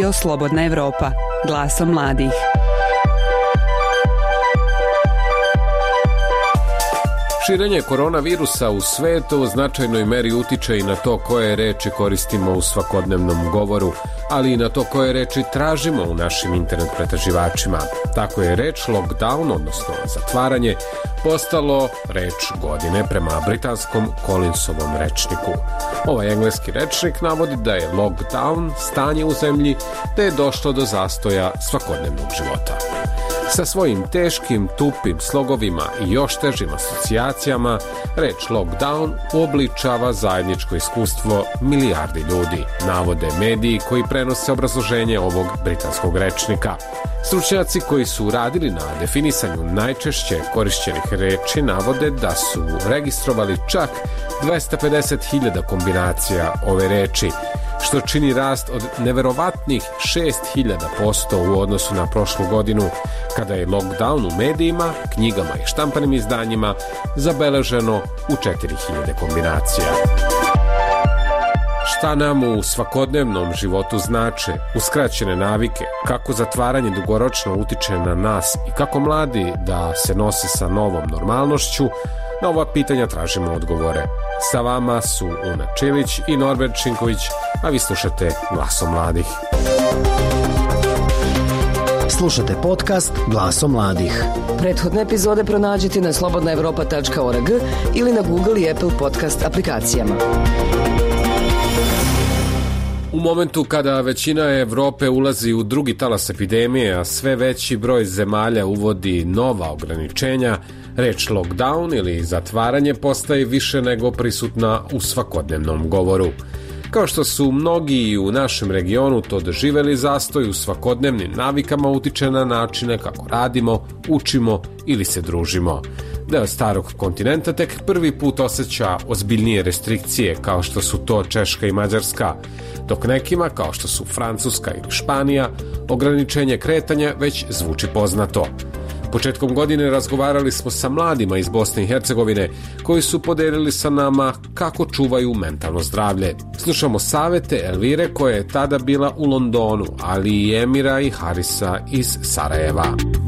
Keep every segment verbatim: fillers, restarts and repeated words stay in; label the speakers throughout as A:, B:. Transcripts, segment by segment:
A: Radio Slobodna Evropa, glasom mladih.
B: Širenje koronavirusa u svetu u značajnoj meri utiče i na to koje reči koristimo u svakodnevnom govoru, ali i na to koje reči tražimo u našim internet pretraživačima. Tako je reč lockdown, odnosno zatvaranje, postalo reč godine prema britanskom Collinsovom rečniku. Ovaj engleski rečnik navodi da je lockdown stanje u zemlji da je došlo do zastoja svakodnevnog života. Sa svojim teškim, tupim slogovima i još težim asocijacijama, reč lockdown uobličava zajedničko iskustvo milijardi ljudi, navode mediji koji prenose obrazloženje ovog britanskog rečnika. Stručnjaci koji su radili na definisanju najčešće korišćenih reči navode da su registrovali čak dvesta pedeset hiljada kombinacija ove reči, što čini rast od neverovatnih šest hiljada posto u odnosu na prošlu godinu, kada je lockdown u medijima, knjigama i štampanim izdanjima zabeleženo u četiri hiljade kombinacija. Šta nam u svakodnevnom životu znače uskraćene navike, kako zatvaranje dugoročno utiče na nas i kako mladi da se nose sa novom normalnošću, na ova pitanja tražimo odgovore. Sa vama su Una Čilić i Norbert Činković, a vi slušate Glasom mladih.
C: Slušate podcast Glasom mladih.
D: Prethodne epizode pronađite na slobodna evropa tačka org ili na Google i Apple podcast aplikacijama.
B: U momentu kada većina Evrope ulazi u drugi talas epidemije, a sve veći broj zemalja uvodi nova ograničenja, reč lockdown ili zatvaranje postaje više nego prisutna u svakodnevnom govoru. Kao što su mnogi i u našem regionu to doživeli, zastoj u svakodnevnim navikama utiče na načine kako radimo, učimo ili se družimo. Deo starog kontinenta tek prvi put osjeća ozbiljnije restrikcije kao što su to Češka i Mađarska, dok nekima kao što su Francuska ili Španija ograničenje kretanja već zvuči poznato. Početkom godine razgovarali smo sa mladima iz Bosne i Hercegovine koji su podelili sa nama kako čuvaju mentalno zdravlje. Slušamo savete Elvire koja je tada bila u Londonu, ali i Emira i Harisa iz Sarajeva.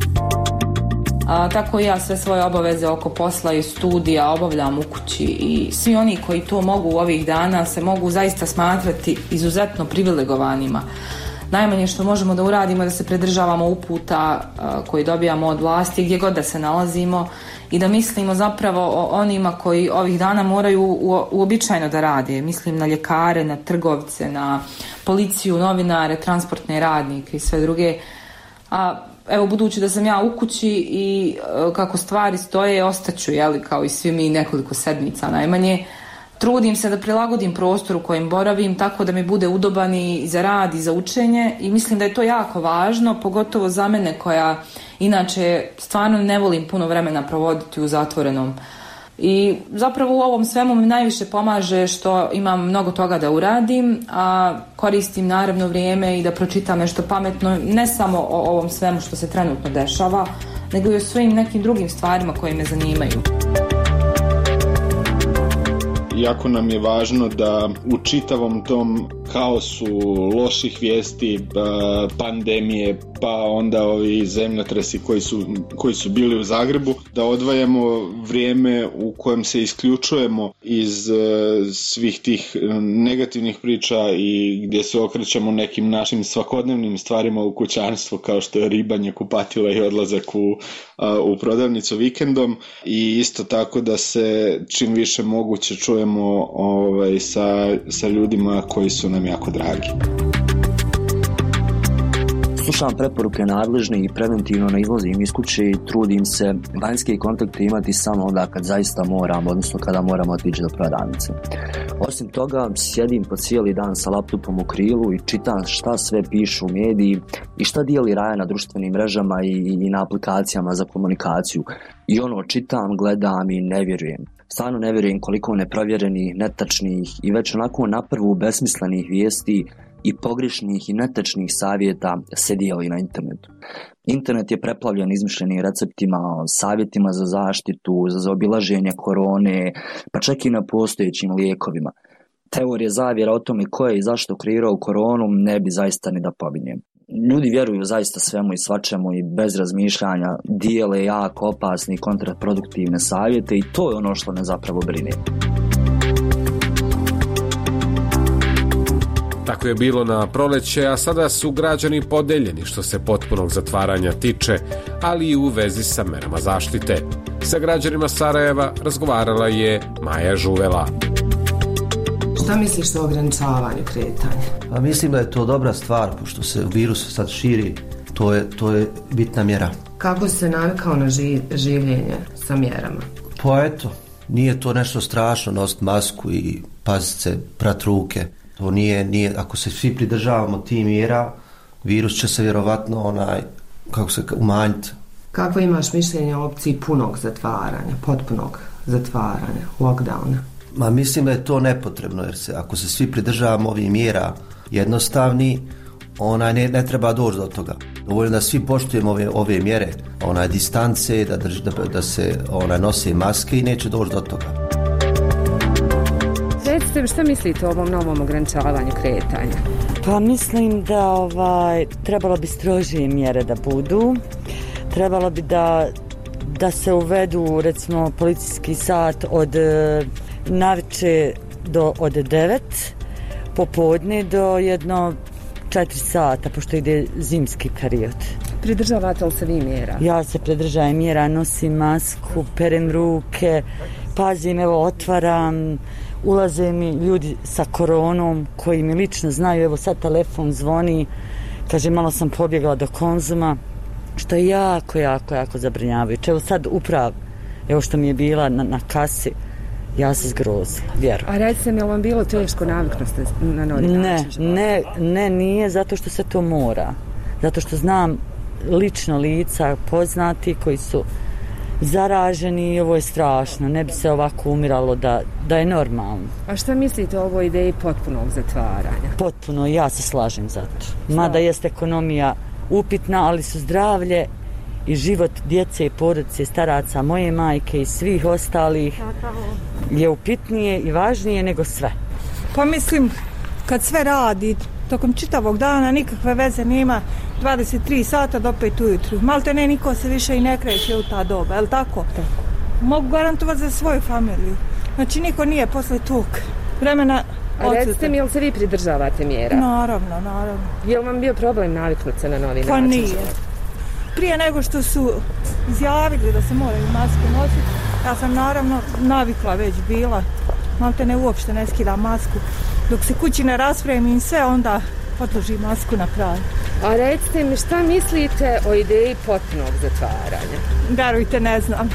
E: A, tako ja sve svoje obaveze oko posla i studija obavljam u kući i svi oni koji to mogu ovih dana se mogu zaista smatrati izuzetno privilegovanima. Najmanje što možemo da uradimo je da se pridržavamo uputa a, koji dobijamo od vlasti gdje god da se nalazimo i da mislimo zapravo o onima koji ovih dana moraju u, uobičajeno da rade. Mislim na ljekare, na trgovce, na policiju, novinare, transportne radnike i sve druge. A evo, budući da sam ja u kući i e, kako stvari stoje, ostaću, jeli, kao i svi mi nekoliko sedmica najmanje. Trudim se da prilagodim prostor u kojem boravim tako da mi bude udoban i za rad i za učenje i mislim da je to jako važno, pogotovo za mene koja inače stvarno ne volim puno vremena provoditi u zatvorenom. I zapravo u ovom svemu mi najviše pomaže što imam mnogo toga da uradim, a koristim naravno vrijeme i da pročitam nešto pametno, ne samo o ovom svemu što se trenutno dešava, nego i o svojim nekim drugim stvarima koje me zanimaju.
F: Jako nam je važno da u čitavom tom haosu loših vijesti, pandemije, pa onda ovi zemljotresi koji su, koji su bili u Zagrebu, da odvajamo vrijeme u kojem se isključujemo iz svih tih negativnih priča i gdje se okrećemo nekim našim svakodnevnim stvarima u kućanstvu, kao što je ribanje, kupatila i odlazak u, u prodavnicu vikendom, i isto tako da se čim više moguće čujemo ovaj, sa, sa ljudima koji su nam jako dragi.
G: Slušam preporuke nadležne i preventivno ne izlazim iz kuće i trudim se vanjske kontakte imati samo onda kad zaista moram, odnosno kada moramo otići do prodavnice. Osim toga, sjedim po cijeli dan sa laptopom u krilu i čitam šta sve pišu u mediji i šta dijeli Raja na društvenim mrežama i, i na aplikacijama za komunikaciju. I ono, čitam, gledam i ne vjerujem. Stvarno ne vjerujem koliko neprovjerenih, netačnih i već onako naprvu besmislenih vijesti i pogrešnih i netačnih savjeta se dijeli na internetu. Internet je preplavljen izmišljenim receptima, savjetima za zaštitu, za zaobilaženje korone, pa čak i na postojećim lijekovima. teorije zavjera o tome ko je i zašto kreirao koronu ne bi zaista ni da pominjem. Ljudi vjeruju zaista svemu i svačemu i bez razmišljanja dijele jako opasne i kontraproduktivne savjete i to je ono što me zapravo brine.
B: Tako je bilo na proleće, a sada su građani podeljeni što se potpunog zatvaranja tiče, ali i u vezi sa merama zaštite. Sa građanima Sarajeva razgovarala je Maja Žuvela.
H: Šta misliš o ograničavanju kretanja?
I: Pa mislim da je to dobra stvar, pošto se virus sad širi, to je, to je bitna mjera.
H: Kako si se navikao na ži, življenje sa mjerama?
I: Pa eto, nije to nešto strašno nositi masku i paziti se, prat ruke. To nije, nije, ako se svi pridržavamo tih mjera, virus će se vjerovatno onaj, kako se umanjiti.
H: Kako imaš mišljenje o opciji punog zatvaranja, potpunog zatvaranja, lockdowna?
I: Ma mislim da je to nepotrebno, jer se, ako se svi pridržavamo ovih mjera jednostavni, onaj ne, ne treba doći do toga. Dovoljno da svi poštujemo ove, ove mjere, onaj distance, da, drž, da, da se onaj nose maske i neće doći do toga.
J: Recite mi, šta mislite o ovom novom ograničavanju kretanja?
K: Pa mislim da ovaj, trebalo bi strožije mjere da budu. Trebalo bi da, da se uvedu recimo policijski sat od navečer do od devet, popodne do jedno četiri sata, pošto ide zimski period.
J: Pridržavate li se vi mjera?
K: Ja se pridržavam mjera, nosim masku, perem ruke, pazim, evo otvaram, ulaze mi ljudi sa koronom koji mi lično znaju, evo sad telefon zvoni, kaže malo sam pobjegla do Konzuma, što je jako, jako, jako zabrinjavajuće. Evo sad upravo, evo što mi je bila na, na kasi, ja se zgrozila, vjerujem.
J: A recite mi, je li vam bilo teško naviknuti na novi način?
K: Ne, ne, ne, nije zato što se to mora. Zato što znam lično lica poznati koji su zaraženi i ovo je strašno. Ne bi se ovako umiralo da, da je normalno.
J: A šta mislite o ovoj ideji potpunog zatvaranja?
K: Potpuno, ja se slažem za to. Mada jest ekonomija upitna, ali su zdravlje i život djece i porodice, staraca, moje majke i svih ostalih je upitnije i važnije nego sve.
L: Pa mislim, kad sve radi tokom čitavog dana, nikakve veze nema, dvadeset tri sata do pet ujutru. Malte ne, niko se više i ne kreće u ta doba, je li tako?
J: Tako.
L: Mogu garantovati za svoju familiju. Znači, niko nije posle tog vremena.
J: A recite mi, jel se vi pridržavate mjera?
L: Naravno, naravno.
J: Je li vam bio problem naviknuti se na novi način?
L: Pa nije. Prije nego što su izjavili da se moraju maske nositi, ja sam naravno navikla već bila. Malte ne, uopšte ne skida masku. Dok se kući ne raspremim sve, onda odloži masku na pravi.
J: A recite mi, šta mislite o ideji potpunog zatvaranja?
L: Vjerujte, ne znam.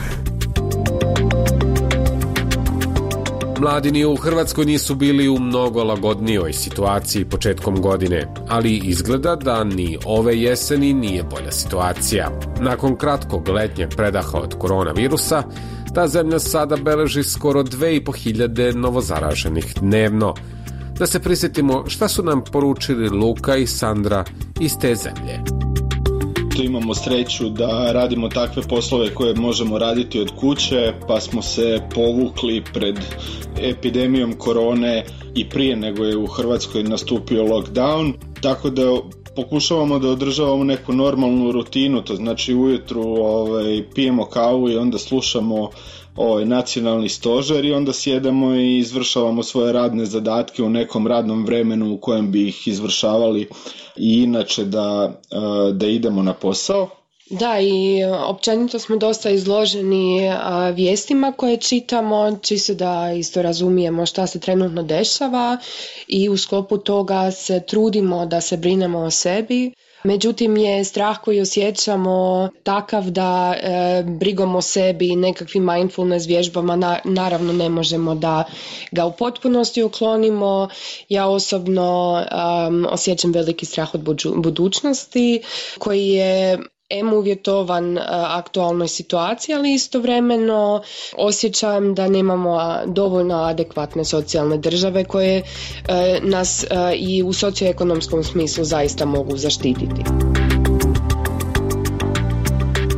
B: Mladi ni u Hrvatskoj nisu bili u mnogo lagodnijoj situaciji početkom godine, ali izgleda da ni ove jeseni nije bolja situacija. Nakon kratkog letnjeg predaha od koronavirusa, ta zemlja sada beleži skoro dve i po hiljade novozaraženih dnevno. Da se prisjetimo šta su nam poručili Luka i Sandra iz te zemlje.
F: Imamo sreću da radimo takve poslove koje možemo raditi od kuće, pa smo se povukli pred epidemijom korone i prije nego je u Hrvatskoj nastupio lockdown, tako da pokušavamo da održavamo neku normalnu rutinu, to znači ujutru ovaj, pijemo kavu i onda slušamo ovaj, nacionalni stožer i onda sjedemo i izvršavamo svoje radne zadatke u nekom radnom vremenu u kojem bi ih izvršavali i inače da, da idemo na posao.
M: Da, i općenito smo dosta izloženi a, vijestima koje čitamo, čisto da isto razumijemo šta se trenutno dešava i u sklopu toga se trudimo da se brinemo o sebi. Međutim je strah koji osjećamo takav da e, brigom o sebi i nekakvim mindfulness vježbama na, naravno ne možemo da ga u potpunosti uklonimo. Ja osobno um, osjećam veliki strah od buđu, budućnosti koji je em uvjetovan uh, aktualnoj situaciji, ali istovremeno osjećam da nemamo dovoljno adekvatne socijalne države koje uh, nas uh, i u socioekonomskom smislu zaista mogu zaštititi.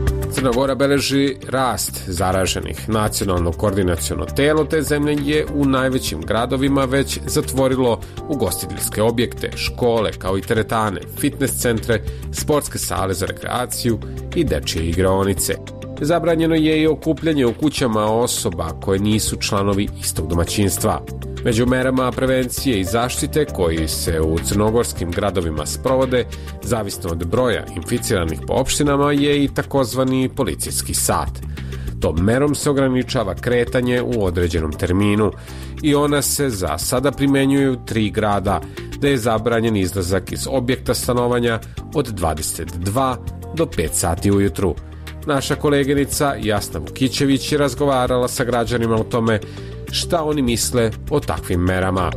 B: Crna Gora beleži rast zaraženih. Nacionalno koordinaciono telo te zemlje je u najvećim gradovima već zatvorilo ugostiteljske objekte, škole kao i teretane, fitness centre, sportske sale za rekreaciju i dečje igraonice. Zabranjeno je i okupljanje u kućama osoba koje nisu članovi istog domaćinstva. Među merama prevencije i zaštite koji se u crnogorskim gradovima sprovode, zavisno od broja inficiranih po opštinama, je i takozvani policijski sat. Tom merom se ograničava kretanje u određenom terminu i ona se za sada primenjuje u tri grada, da je zabranjen izlazak iz objekta stanovanja od dvadeset dva do pet sati ujutru. Naša koleginica Jasna Vukićević je razgovarala sa građanima o tome šta oni misle o takvim merama.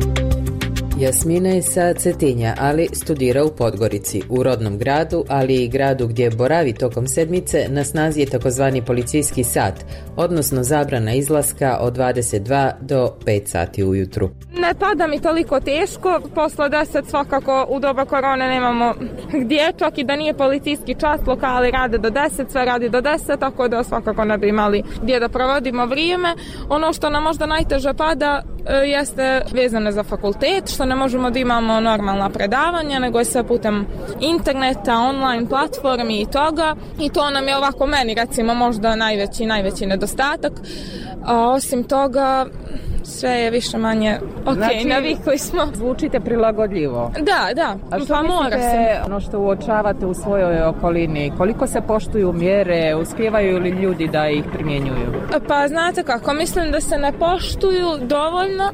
N: Jasmina je sa Cetinja, ali studira u Podgorici. U rodnom gradu, ali i gradu gdje boravi tokom sedmice, na snazi je takozvani policijski sat, odnosno zabrana izlaska od dvadeset dva do pet sati ujutru.
L: Ne pada mi toliko teško, posle deset svakako u doba korone nemamo gdje, čak i da nije policijski čas, lokali rade do deset, sve radi do deset, tako da svakako ne bi imali gdje da provodimo vrijeme. Ono što nam možda najteže pada jeste vezano za fakultet, što ne možemo da imamo normalna predavanja, nego je sve putem interneta, online platformi i toga. I to nam je ovako meni recimo možda najveći, najveći nedostatak. A osim toga, sve je više manje ok, znači, navikli smo.
O: Zvučite prilagodljivo.
L: Da, da,
O: a što
L: pa mora se.
O: Ono što uočavate u svojoj okolini, koliko se poštuju mjere, uspijevaju li ljudi da ih primjenjuju?
L: Pa znate kako, mislim da se ne poštuju dovoljno,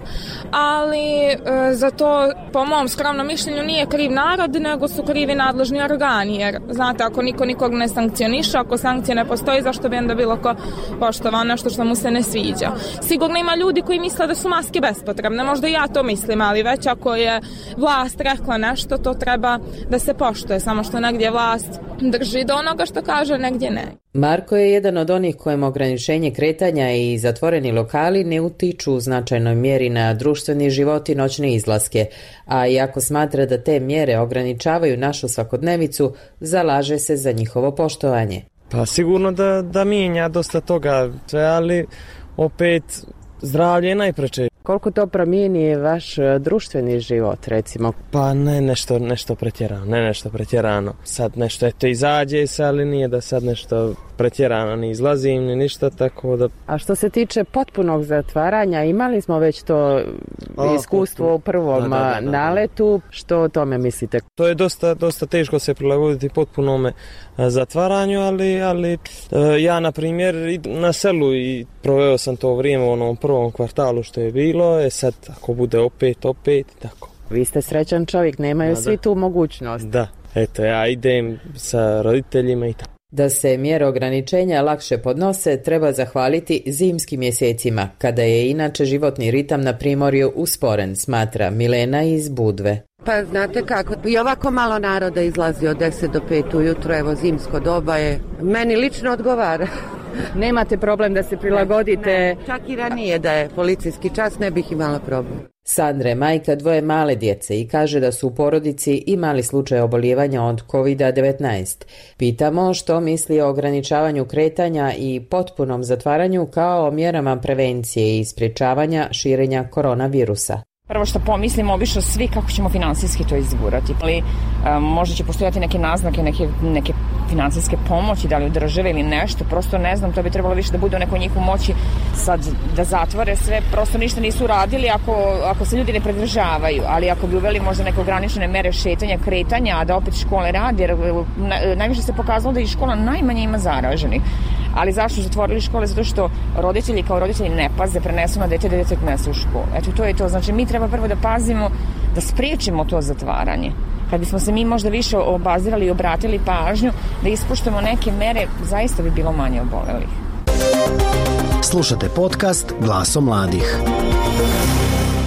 L: ali e, za to, po mom skromnom mišljenju, nije kriv narod, nego su krivi nadležni organi, jer znate, ako niko nikog ne sankcioniše, ako sankcije ne postoji, zašto bi onda bilo ko poštovao nešto što mu se ne sviđa. Sigurno ima ljudi koji misle da su maske bespotrebne, možda i ja to mislim, ali već ako je vlast rekla nešto, to treba da se poštuje, samo što negdje vlast drži do onoga što kaže, negdje ne.
N: Marko je jedan od onih kojem ograničenje kretanja i zatvoreni lokali ne utiču u značajnoj mjeri na društveni život i noćne izlaske, a iako smatra da te mjere ograničavaju našu svakodnevicu, zalaže se za njihovo poštovanje.
P: Pa sigurno da, da mijenja dosta toga, ali opet zdravlje je najpreče.
O: Koliko to promijeni vaš društveni život, recimo?
P: Pa ne nešto, nešto pretjerano, ne nešto pretjerano. Sad nešto eto izađe se, ali nije da sad nešto pretjerano, ni izlazim, ni ništa, tako da...
O: A što se tiče potpunog zatvaranja, imali smo već to A, iskustvo potpuno. u prvom da, da, da, da. naletu, što o tome mislite?
P: To je dosta, dosta teško se prilagoditi potpunome zatvaranju, ali, ali ja, na primjer, na selu i proveo sam to vrijeme u onom prvom kvartalu što je bilo, e sad, ako bude opet, opet, tako.
O: Vi ste srećan čovjek, nemaju da, svi da. tu mogućnost.
P: Da, eto, ja idem sa roditeljima i tako.
N: Da se mjere ograničenja lakše podnose, treba zahvaliti zimskim mjesecima, kada je inače životni ritam na primorju usporen, smatra Milena iz Budve.
Q: Pa znate kako, i ovako malo naroda izlazi od deset do pet ujutro, evo zimsko doba je, meni lično odgovara.
O: Nemate problem da se prilagodite? Ne, ne,
Q: čak i ranije da je policijski čas ne bih imala problem.
N: Sandra je majka dvoje male djece i kaže da su u porodici imali slučaj obolijevanja od kovid devetnaest. Pitamo što misli o ograničavanju kretanja i potpunom zatvaranju kao o mjerama prevencije i sprječavanja širenja koronavirusa.
R: Prvo što pomislimo obično svi kako ćemo finansijski to izgurati. Ali um, možda će postojati neke naznake, neke, neke finansijske pomoći, da li od države ili nešto, prosto ne znam, to bi trebalo više da bude u nekoj njihovoj moći sad da zatvore sve, prosto ništa nisu radili ako, ako se ljudi ne pridržavaju, ali ako bi uveli možda neke ograničene mere šetanja, kretanja, a da opet škole radi, jer najviše se pokazalo da i škola najmanje ima zaraženih. Ali zašto zatvorili škole? Zato što roditelji kao roditelji ne paze, prenesu na dete, dete odnese u školu. Eto, to je to. Znači, mi treba prvo da pazimo, da spriječimo to zatvaranje. Kad bismo se mi možda više obazirali i obratili pažnju, da ispoštujemo neke mere, zaista bi bilo manje obolelih.
C: Slušate podcast Glasom mladih.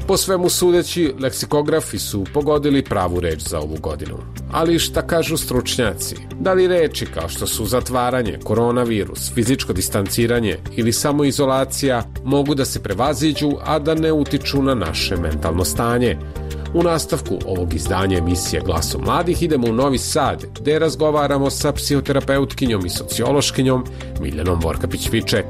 B: Po svemu sudeći, leksikografi su pogodili pravu reč za ovu godinu. Ali šta kažu stručnjaci? Da li reči kao što su zatvaranje, koronavirus, fizičko distanciranje ili samoizolacija mogu da se prevaziđu, a da ne utiču na naše mentalno stanje? U nastavku ovog izdanja emisije Glasom mladih idemo u Novi Sad, gde razgovaramo sa psihoterapeutkinjom i sociološkinjom Miljanom Vorkapić-Viček.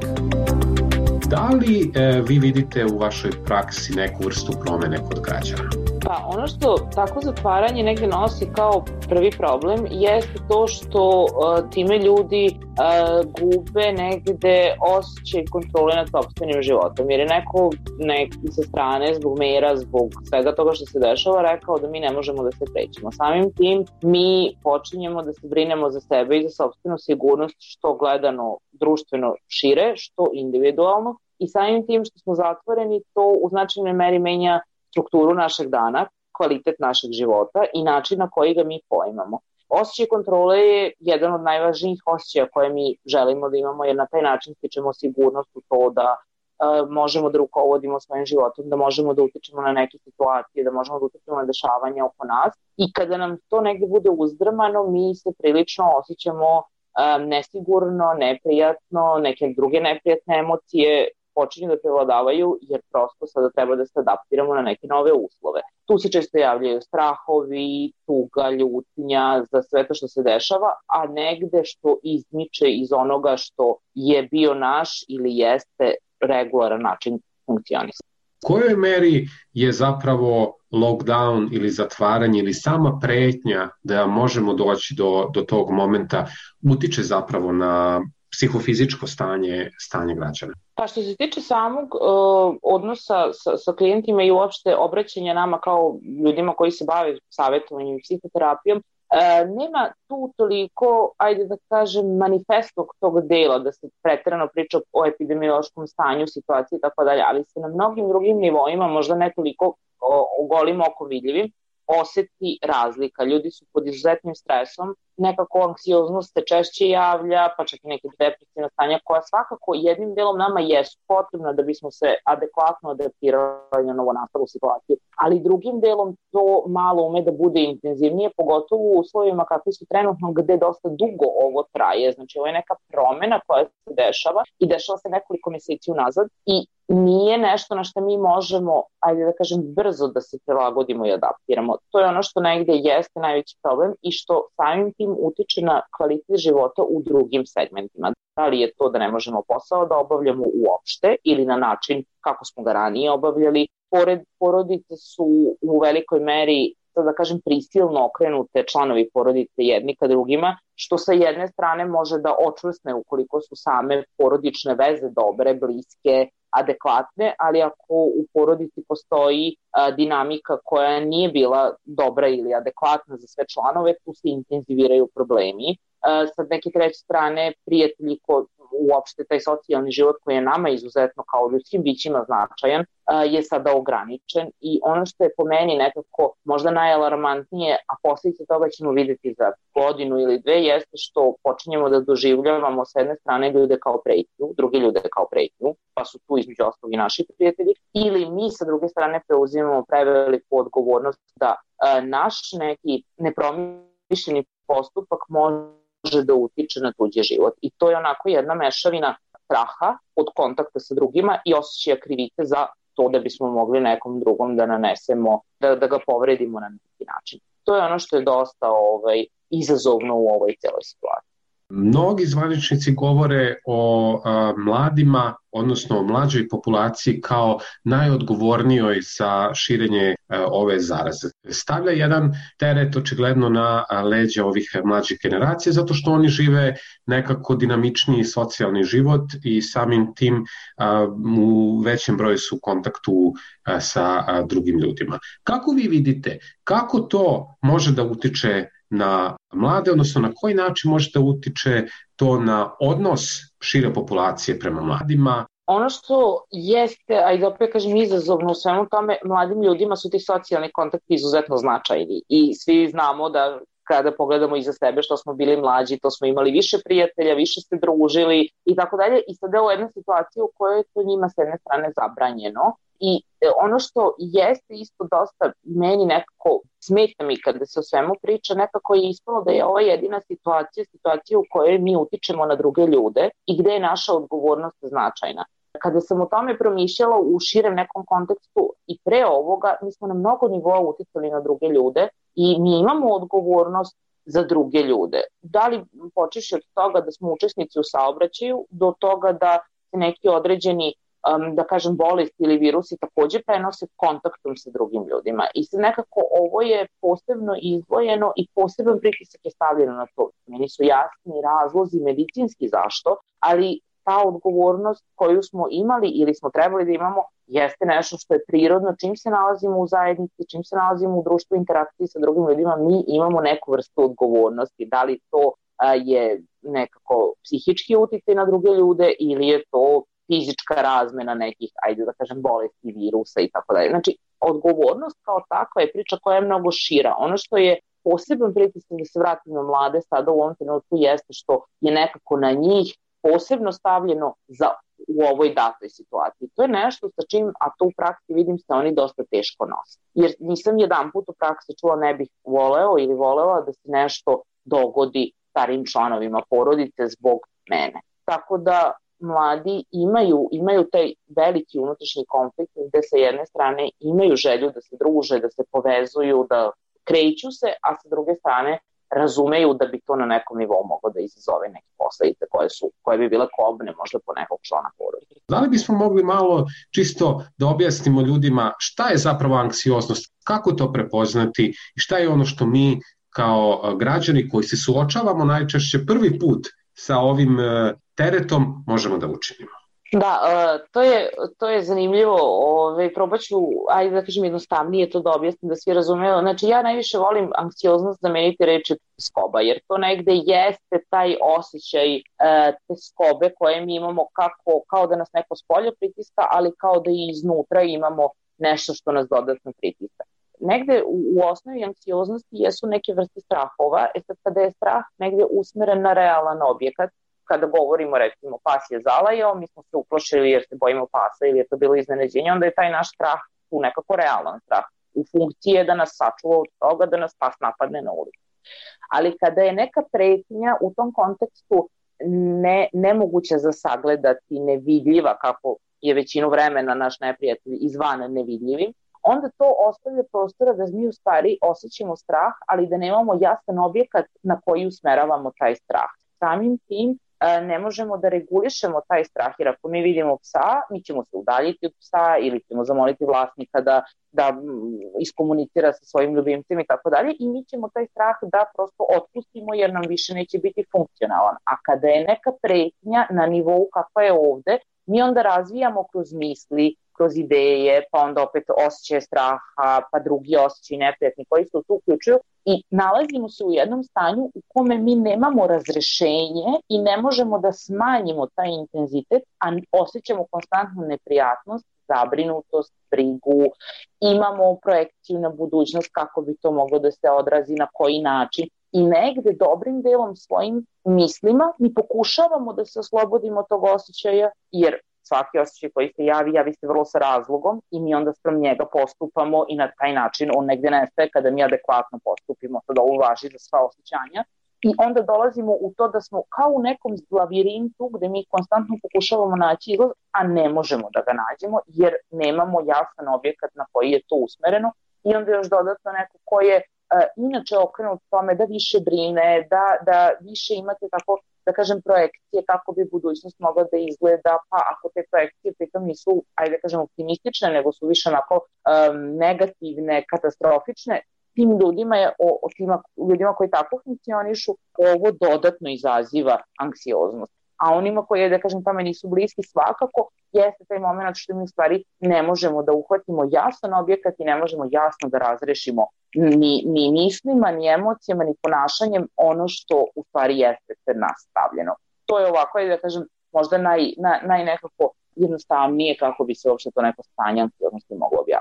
S: Da li e, vi vidite u vašoj praksi neku vrstu promene kod građana?
O: Pa ono što tako zatvaranje negde nosi kao prvi problem jeste to što uh, time ljudi uh, gube negde osjećaj kontrole nad sopstvenim životom. Jer je neko, neki sa strane zbog mera, zbog svega toga što se dešava rekao da mi ne možemo da se krećemo. Samim tim mi počinjemo da se brinemo za sebe i za sopstvenu sigurnost, što gledano društveno šire, što individualno, i samim tim što smo zatvoreni to u značajnoj meri menja strukturu našeg dana, kvalitet našeg života i način na koji ga mi poimamo. Osjećaj kontrole je jedan od najvažnijih osjećaja koje mi želimo da imamo, jer na taj način stičemo sigurnost u to da e, možemo da rukovodimo svojim životom, da možemo da utičemo na neke situacije, da možemo da utičemo na dešavanja oko nas. I kada nam to negde bude uzdrmano, mi se prilično osjećamo e, nesigurno, neprijatno, neke druge neprijatne emocije počinju da prevladavaju, jer prosto sada treba da se adaptiramo na neke nove uslove. Tu se često javljaju strahovi, tuga, ljutnja za sve to što se dešava, a negde što izmiče iz onoga što je bio naš ili jeste regularan način funkcionisanja.
S: U kojoj meri je zapravo lockdown ili zatvaranje ili sama pretnja da možemo doći do, do tog momenta utiče zapravo na psihofizičko stanje, stanje građana?
O: Pa što se tiče samog uh, odnosa sa, sa klijentima i uopšte obraćanja nama kao ljudima koji se bave savjetovanjem i psihoterapijom, uh, nema tu toliko, ajde da kažem, manifestnog tog dela, da se preterano priča o epidemiološkom stanju, situaciji i tako dalje, ali se na mnogim drugim nivoima, možda ne toliko o, golim okom vidljivim, oseti razlika. Ljudi su pod izuzetnim stresom, nekako anksioznost se češće javlja, pa čak i neke depresivne stanja koja svakako jednim delom nama jesu potrebna da bismo se adekvatno adaptirali na novonastalu situaciju, ali drugim delom to malo ume da bude intenzivnije, pogotovo u uslovima kakvi su trenutno gde dosta dugo ovo traje. Znači ovo je neka promena koja se dešava i dešava se nekoliko meseci unazad i nije nešto na što mi možemo, ajde da kažem, brzo da se prilagodimo i adaptiramo. To je ono što negde jeste najveći problem i što samim tim utiče na kvalitet života u drugim segmentima. Da li je to da ne možemo posao da obavljamo uopšte ili na način kako smo ga ranije obavljali. Pored porodice su u velikoj meri, da kažem, prisilno okrenute članovi porodice jedni ka drugima, što sa jedne strane može da očvrsne ukoliko su same porodične veze dobre, bliske, adekvatne, ali ako u porodici postoji a, dinamika koja nije bila dobra ili adekvatna za sve članove, tu se intenziviraju problemi. A, sa neke treće strane, prijatelji ko uopšte taj socijalni život koji je nama izuzetno kao ljudskim bićima značajan, a, je sada ograničen i ono što je po meni nekako možda najalarmantnije, a posljedice toga ćemo vidjeti za godinu ili dve, jeste što počinjemo da doživljavamo s jedne strane ljude kao pretnju, druge ljude kao pretnju, pa su tu između ostalog i naši prijatelji, ili mi sa druge strane preuzimamo preveliku odgovornost da a, naš neki nepromišljeni postupak može da utiče na tuđi život. I to je onako jedna mešavina straha od kontakta sa drugima i osjećaja krivice za to da bismo mogli nekom drugom da nanesemo, da, da ga povredimo na neki način. To je ono što je dosta ovaj, izazovno u ovoj celoj situaciji.
S: Mnogi zvaničnici govore o a, mladima, odnosno o mlađoj populaciji kao najodgovornijoj za širenje a, ove zaraze. Stavlja jedan teret očigledno na a, leđa ovih mlađih generacija, zato što oni žive nekako dinamičniji socijalni život i samim tim a, u većem broju su u kontaktu a, sa a, drugim ljudima. Kako vi vidite, kako to može da utiče na mlade, odnosno na koji način može da utiče to na odnos šire populacije prema mladima?
O: Ono što jeste, a i da opet kažem izazovno u svemu tome, mladim ljudima su ti socijalni kontakti izuzetno značajni i svi znamo da kada pogledamo iza sebe što smo bili mlađi, to smo imali više prijatelja, više se družili i tako dalje. I sada je u jednoj situaciji u kojoj je to njima s jedne strane zabranjeno. I ono što jeste isto dosta meni nekako smeta mi kada se o svemu priča, nekako je ispalo da je ova jedina situacija, situacija u kojoj mi utičemo na druge ljude i gde je naša odgovornost značajna. Kada sam o tome promišljala u širem nekom kontekstu i pre ovoga, mi smo na mnogo nivoa uticali na druge ljude i mi imamo odgovornost za druge ljude. Da li počeš od toga da smo učesnici u saobraćaju, do toga da se neki određeni Um, da kažem, bolesti ili virusi takođe prenose kontaktom sa drugim ljudima. I sad nekako ovo je posebno izdvojeno i poseban pritisak je stavljeno na to. Meni su jasni razlozi medicinski zašto, ali ta odgovornost koju smo imali ili smo trebali da imamo jeste nešto što je prirodno. Čim se nalazimo u zajednici, čim se nalazimo u društvu, interakciji sa drugim ljudima, mi imamo neku vrstu odgovornosti. Da li to a, je nekako psihički uticaj na druge ljude ili je to fizička razmena nekih, ajde da kažem, bolesti, virusa i tako dalje. Znači, odgovornost kao takva je priča koja je mnogo šira. Ono što je poseban pritisak da se vratim na mlade sada u ovom trenutku jeste što je nekako na njih posebno stavljeno za u ovoj datoj situaciji. To je nešto sa čim, a to u praksi vidim, se oni dosta teško nose. Jer nisam jedan put u praksi čula ne bih voleo ili volela da se nešto dogodi starim članovima porodice zbog mene. Tako da mladi imaju, imaju taj veliki unutrašnji konflikt gde sa jedne strane imaju želju da se druže, da se povezuju, da kreću se, a sa druge strane razumeju da bi to na nekom nivou moglo da izazove neke posledice koje su, koje bi bile kobne možda po nekog člana porodice.
S: Da li bismo mogli malo čisto da objasnimo ljudima šta je zapravo anksioznost, kako to prepoznati i šta je ono što mi kao građani koji se suočavamo najčešće prvi put sa ovim teretom možemo da učinimo?
O: Da, to je, to je zanimljivo. Ove, probat ću, ajde da kažem jednostavnije to da objasnim da svi razumeju. Znači, ja najviše volim anksioznost zameniti reči skoba, jer to negde jeste taj osjećaj e, te skobe koje mi imamo kako, kao da nas neko spolja pritiska, ali kao da i iznutra imamo nešto što nas dodatno pritiska. Negde u, u osnovi anksioznosti jesu neke vrste strahova, e sad kada je strah negde usmeren na realan objekat, kada govorimo recimo pas je zalajao, mi smo se uplašili jer se bojimo pasa ili je to bilo iznenađenje, onda je taj naš strah tu nekako realan strah. U funkciji je da nas sačuva od toga da nas pas napadne na ulici. Ali kada je neka pretnja u tom kontekstu ne, nemoguća za sagledati, nevidljiva, kako je većinu vremena naš neprijatelj izvana nevidljivim, onda to ostavlja prostora da mi u stvari osjećamo strah, ali da nemamo jasan objekat na koji usmeravamo taj strah. Samim tim ne možemo da regulišemo taj strah, jer ako mi vidimo psa, mi ćemo se udaljiti od psa ili ćemo zamoliti vlasnika da, da iskomunicira sa svojim ljubimcem i tako dalje i mi ćemo taj strah da prosto otpustimo jer nam više neće biti funkcionalan. A kada je neka pretnja na nivou kakva je ovde, mi onda razvijamo kroz misli, kroz ideje, pa onda opet osjećaje straha, pa drugi osjećaj neprijatni koji se tu uključuju i nalazimo se u jednom stanju u kome mi nemamo razrešenje i ne možemo da smanjimo taj intenzitet, a osjećamo konstantnu neprijatnost, zabrinutost, brigu, imamo projekciju na budućnost kako bi to moglo da se odrazi, na koji način i negde dobrim delom svojim mislima mi pokušavamo da se oslobodimo tog osjećaja jer svaki osjećaj koji se javi, javi se vrlo sa razlogom i mi onda sprem njega postupamo i na taj način on negde nestaje kada mi adekvatno postupimo, to da ovo važi za sva osjećanja. I onda dolazimo u to da smo kao u nekom lavirintu gde mi konstantno pokušavamo naći izlaz, a ne možemo da ga nađemo jer nemamo jasan objekat na koji je to usmereno i onda još dodatno neko ko je uh, inače okrenut tome da više brine, da, da više imate tako da kažem, projekcije kako bi budućnost mogla da izgleda, pa ako te projekcije pritom nisu, ajde da kažem, optimistične, nego su više onako um, negativne, katastrofične, tim ljudima, je, o, o tima, ljudima koji tako funkcionišu, ovo dodatno izaziva anksioznost. A onima koji, da kažem, tome nisu bliski svakako, jeste taj moment što mi u stvari ne možemo da uhvatimo jasan objekat i ne možemo jasno da razrešimo ni, ni mislima, ni emocijama, ni ponašanjem ono što u stvari jeste pred nas stavljeno. To je ovako, da kažem, možda naj, naj, naj nekako jednostavnije kako bi se uopšte to neko stanje anksioznosti moglo objasniti.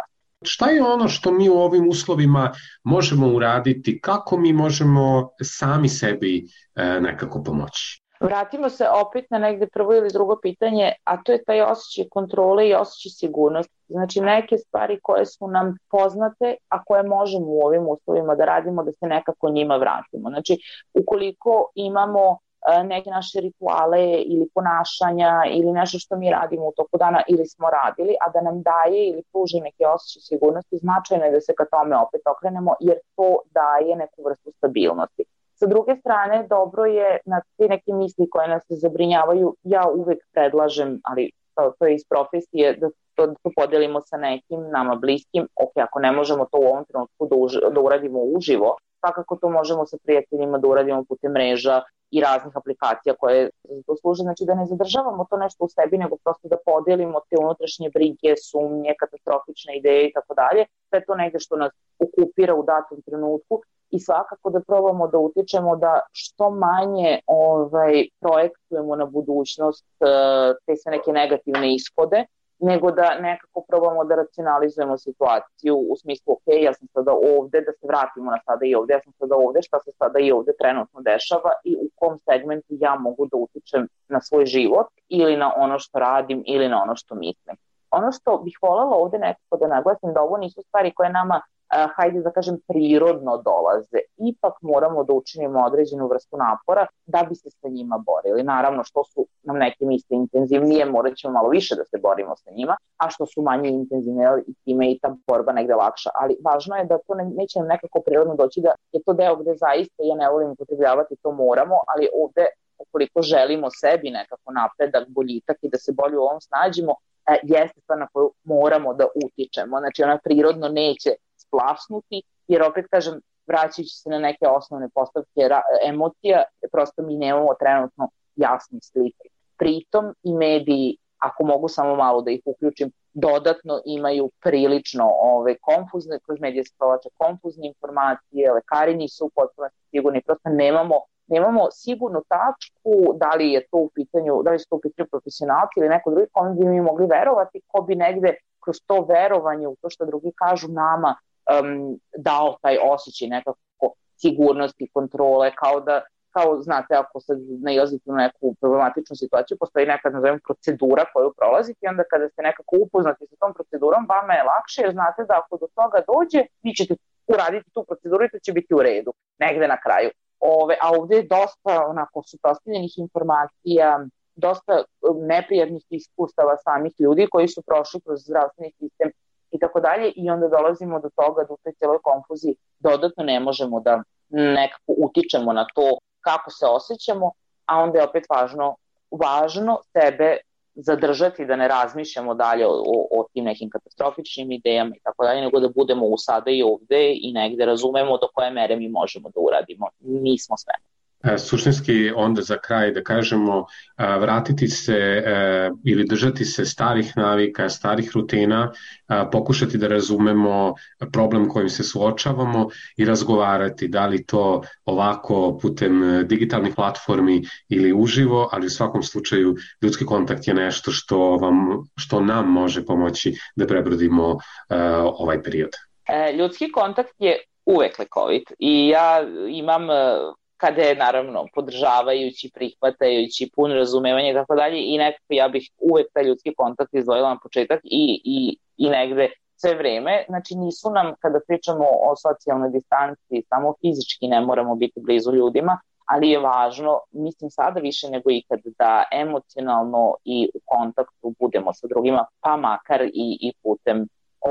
S: Šta je ono što mi u ovim uslovima možemo uraditi, kako mi možemo sami sebi nekako pomoći?
O: Vratimo se opet na negde prvo ili drugo pitanje, a to je taj osjećaj kontrole i osjećaj sigurnosti. Znači neke stvari koje su nam poznate, a koje možemo u ovim uslovima da radimo, da se nekako njima vratimo. Znači ukoliko imamo neke naše rituale ili ponašanja ili nešto što mi radimo u toku dana ili smo radili, a da nam daje ili pruži neke osjećaje sigurnosti, značajno je da se ka tome opet okrenemo jer to daje neku vrstu stabilnosti. Sa druge strane, dobro je na te neke misli koje nas zabrinjavaju, ja uvek predlažem, ali to, to je iz profesije, da to, to podelimo sa nekim nama bliskim. Ok, ako ne možemo to u ovom trenutku da, už, da uradimo uživo, svakako to možemo sa prijateljima da uradimo putem mreža i raznih aplikacija koje to služe. Znači da ne zadržavamo to nešto u sebi, nego prosto da podelimo te unutrašnje brige, sumnje, katastrofične ideje i tako dalje. Sve to negde što nas okupira u datom trenutku. I svakako da probamo da utičemo da što manje ovaj, projektujemo na budućnost te sve neke negativne ishode, nego da nekako probamo da racionalizujemo situaciju u smislu, ok, ja sam sada ovde, da se vratimo na sada i ovde, ja sam sada ovde, šta se sada i ovde trenutno dešava i u kom segmentu ja mogu da utičem na svoj život ili na ono što radim ili na ono što mislim. Ono što bih voljela ovde nekako da naglasim, da ovo nisu stvari koje nama Uh, hajde da kažem prirodno dolaze, ipak moramo da učinimo određenu vrstu napora da bi se sa njima borili. Naravno što su nam neke misle intenzivnije, morat ćemo malo više da se borimo sa njima, a što su manje intenzivne i time i ta borba negde lakša, ali važno je da to ne, neće nam nekako prirodno doći, da je to deo gde zaista, ja ne volim upotrebljavati, to moramo, ali ovde ukoliko želimo sebi nekako napredak, boljitak i da se bolje u ovom snađimo, e, jeste stvar na koju moramo da utičemo, znači ona prirodno neće splasnuti, jer opet kažem, vraćajući se na neke osnovne postavke emocija, prosto mi nemamo trenutno jasne slike. Pritom i mediji, ako mogu samo malo da ih uključim, dodatno imaju prilično ove, konfuzne, kroz medije se provlače konfuzne informacije, lekari nisu potpuno sigurni, prosto nemamo, nemamo sigurnu tačku da li je to u pitanju, da li su to u pitanju profesionalci ili neko drugi kome bi mi mogli verovati, ko bi negde kroz to verovanje u to što drugi kažu nama Um, dao taj osjećaj nekako sigurnosti, kontrole, kao da, kao znate, ako sad nailazite u neku problematičnu situaciju, postoji neka, nazovem, procedura koju prolazite i onda kada ste nekako upoznati sa tom procedurom, vama je lakše jer znate da ako do toga dođe, vi ćete uraditi tu proceduru i to će biti u redu, negde na kraju. Ove, a ovde je dosta onako suprotstavljenih informacija, dosta neprijatnih iskustava samih ljudi koji su prošli kroz zdravstveni sistem i tako dalje, i onda dolazimo do toga da u toj cijeloj konfuziji dodatno ne možemo da nekako utičemo na to kako se osjećamo, a onda je opet važno, važno sebe zadržati da ne razmišljamo dalje o, o, o tim nekim katastrofičnim idejama i tako dalje, nego da budemo u sada i ovde i negde razumemo do koje mere mi možemo da uradimo. Nismo sve.
S: Suštinski onda za kraj da kažemo vratiti se ili držati se starih navika, starih rutina, pokušati da razumemo problem kojim se suočavamo i razgovarati da li to ovako putem digitalnih platformi ili uživo, ali u svakom slučaju ljudski kontakt je nešto što, vam, što nam može pomoći da prebrodimo ovaj period.
O: Ljudski kontakt je uvek lekovit i ja imam kada je naravno podržavajući, prihvatajući, pun razumevanje i tako dalje, i nekako ja bih uvek taj ljudski kontakt izdvojila na početak i, i, i negde sve vreme. Znači nisu nam, kada pričamo o socijalnoj distanci, samo fizički ne moramo biti blizu ljudima, ali je važno, mislim sada više nego ikad, da emocionalno i u kontaktu budemo sa drugima, pa makar i, i putem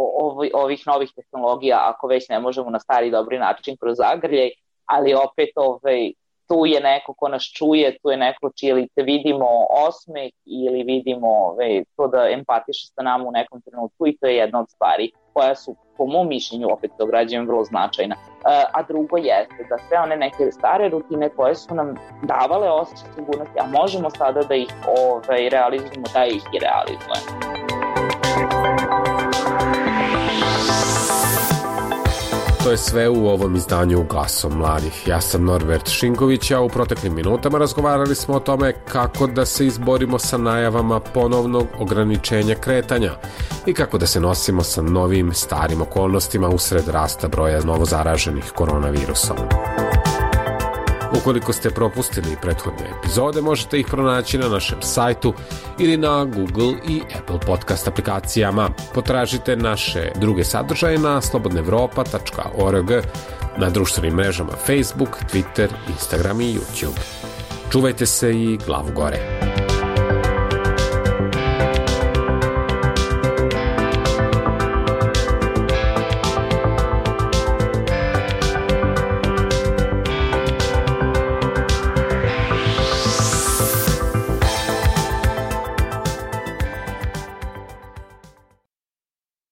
O: ovih novih tehnologija, ako već ne možemo na stari dobri način kroz zagrljaj, ali opet ovaj, tu je neko ko nas čuje, tu je neko čije lice vidimo osmeh ili vidimo ovaj, to da empatiše sa nama u nekom trenutku, i to je jedna od stvari koja su, po mom mišljenju, opet to građujem, vrlo značajna. A drugo jeste da sve one neke stare rutine koje su nam davale osjećaj sigurnosti, a možemo sada da ih ovaj, realizujemo, da ih i realizujemo.
B: To je sve u ovom izdanju Glasom mladih. Ja sam Norbert Šinković, a u proteklim minutama razgovarali smo o tome kako da se izborimo sa najavama ponovnog ograničenja kretanja i kako da se nosimo sa novim starim okolnostima usred rasta broja novozaraženih koronavirusom. Ukoliko ste propustili prethodne epizode, možete ih pronaći na našem sajtu ili na Google i Apple podcast aplikacijama. Potražite naše druge sadržaje na slobodna evropa tačka org, na društvenim mrežama Facebook, Twitter, Instagram i YouTube. Čuvajte se i glavu gore.